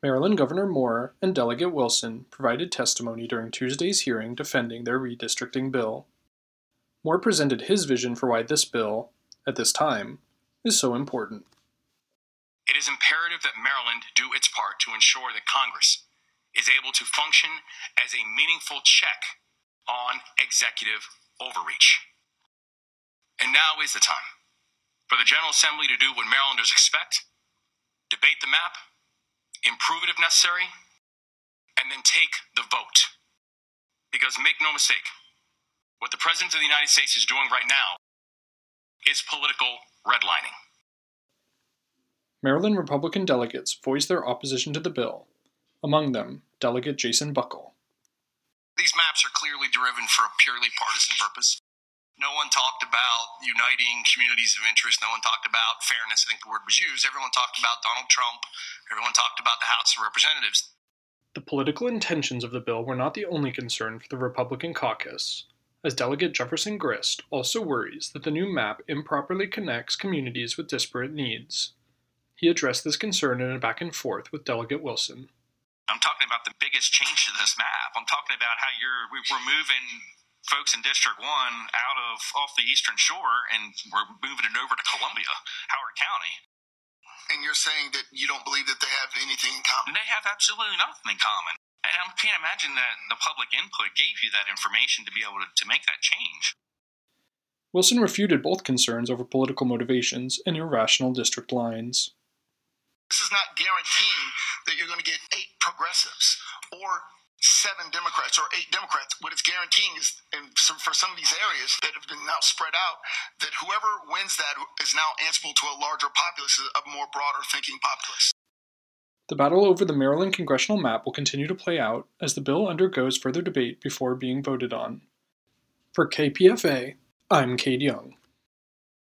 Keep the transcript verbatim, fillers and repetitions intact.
Maryland Governor Moore and Delegate Wilson provided testimony during Tuesday's hearing defending their redistricting bill. Moore presented his vision for why this bill, at this time, is so important. It is imperative that Maryland do its part to ensure that Congress is able to function as a meaningful check on executive overreach. And now is the time for the General Assembly to do what Marylanders expect, debate the map, improve it if necessary, and then take the vote. Because make no mistake, what the President of the United States is doing right now is political redlining. Maryland Republican delegates voiced their opposition to the bill, among them Delegate Jason Buckle. These maps are clearly driven for a purely partisan purpose. No one talked about uniting communities of interest. No one talked about fairness. I think the word was used. Everyone talked about Donald Trump. Everyone talked about the House of Representatives. The political intentions of the bill were not the only concern for the Republican caucus, as Delegate Jefferson Grist also worries that the new map improperly connects communities with disparate needs. He addressed this concern in a back and forth with Delegate Wilson. I'm talking about the biggest change to this map. I'm talking about how you're we're moving folks in District one out of off the Eastern Shore, and we're moving it over to Columbia, Howard County. And you're saying that you don't believe that they have anything in common? They have absolutely nothing in common. And I can't imagine that the public input gave you that information to be able to, to make that change. Wilson refuted both concerns over political motivations and irrational district lines. This is not guaranteeing that you're going to get eight progressives or seven Democrats or eight Democrats. What it's guaranteeing is, and for some of these areas that have been now spread out, that whoever wins that is now answerable to a larger populace, a more broader thinking populace. The battle over the Maryland congressional map will continue to play out as the bill undergoes further debate before being voted on. For K P F A, I'm Cade Young.